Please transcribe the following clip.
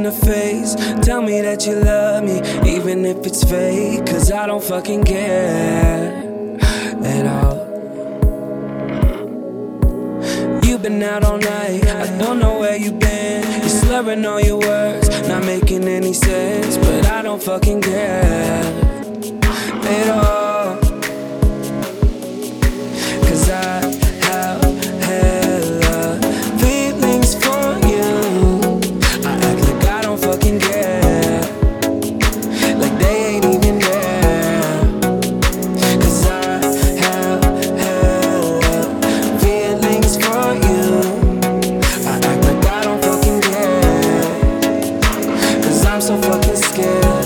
in the face. Tell me that you love me, even if it's fake. Cause I don't fucking care at all. You've been out all night, I don't know where you been. You're slurring all your words, not making any sense. But I don't fucking care at all. Cause I have hella feelings for you. I act like I don't fucking care, like they ain't even there. Cause I have hella feelings for you. I act like I don't fucking care, cause I'm so fucking scared.